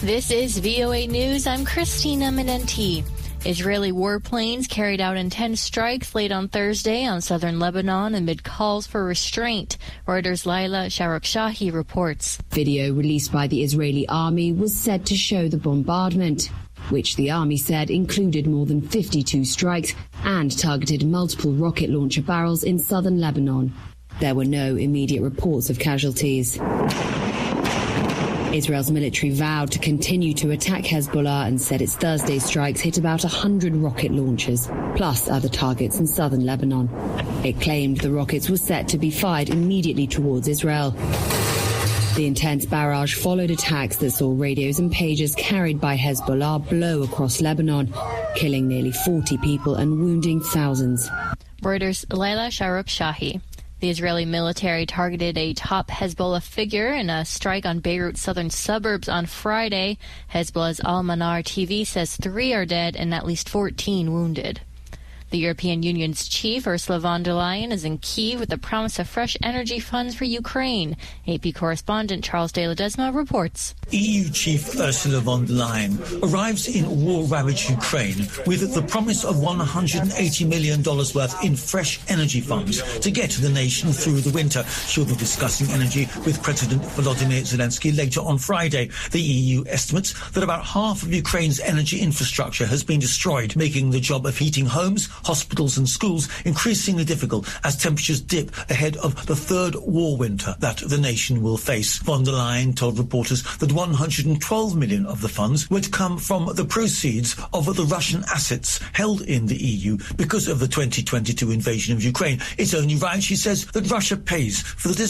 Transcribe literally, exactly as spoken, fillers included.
This is V O A News. I'm Christina Menenti. Israeli warplanes carried out intense strikes late on Thursday on southern Lebanon amid calls for restraint. Reuters' Laila Sharokshahi reports. Video released by the Israeli army was said to show the bombardment, which the army said included more than fifty-two strikes and targeted multiple rocket launcher barrels in southern Lebanon. There were no immediate reports of casualties. Israel's military vowed to continue to attack Hezbollah and said its Thursday strikes hit about one hundred rocket launchers, plus other targets in southern Lebanon. It claimed the rockets were set to be fired immediately towards Israel. The intense barrage followed attacks that saw radios and pagers carried by Hezbollah blow across Lebanon, killing nearly forty people and wounding thousands. Reuters' Laila Sharokshahi. The Israeli military targeted a top Hezbollah figure in a strike on Beirut's southern suburbs on Friday. Hezbollah's Al-Manar T V says three are dead and at least fourteen wounded. The European Union's chief, Ursula von der Leyen, is in Kyiv with the promise of fresh energy funds for Ukraine. A P correspondent Charles de Ledesma reports. E U Chief Ursula von der Leyen arrives in war-ravaged Ukraine with the promise of one hundred eighty million dollars worth in fresh energy funds to get the nation through the winter. She'll be discussing energy with President Volodymyr Zelensky later on Friday. The E U estimates that about half of Ukraine's energy infrastructure has been destroyed, making the job of heating homes, hospitals and schools increasingly difficult as temperatures dip ahead of the third war winter that the nation will face. Von der Leyen told reporters that one hundred twelve million of the funds would come from the proceeds of the Russian assets held in the E U because of the twenty twenty-two invasion of Ukraine. It's only right, she says, that Russia pays for the